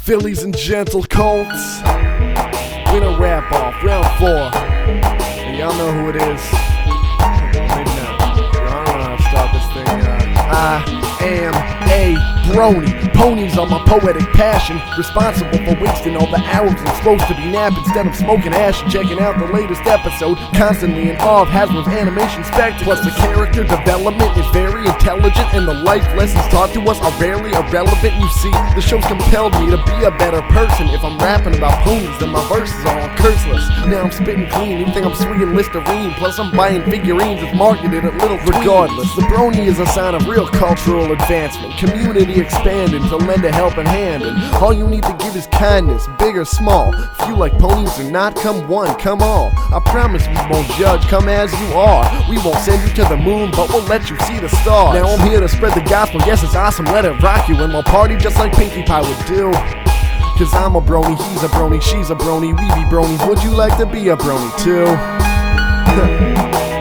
Fillies and gentle colts. Winner wrap off, round 4. And y'all know who it is. Maybe not. I don't know how to start this thing. I am a brony. Ponies are my poetic passion, responsible for wasting all the hours I'm supposed to be napping instead of smoking ash and checking out the latest episode. Constantly in awe of Hasbro's animation spectacles. Plus the character development is very intelligent, and the life lessons taught to us are rarely irrelevant. You see, the show's compelled me to be a better person. If I'm rapping about ponies, then my verses are all curseless. Now I'm spitting clean, you think I'm swinging Listerine. Plus I'm buying figurines that's marketed at little regardless. The brony is a sign of real cultural advancement, community expanding to lend a helping hand, and all you need to give is kindness, big or small. If you like ponies or not, come one, come all. I promise we won't judge, come as you are. We won't send you to the moon, but we'll let you see the stars. Now I'm here to spread the gospel, yes it's awesome, let it rock you, and we'll party just like Pinkie Pie would do. Cause I'm a brony, he's a brony, she's a brony, we be bronies. Would you like to be a brony too?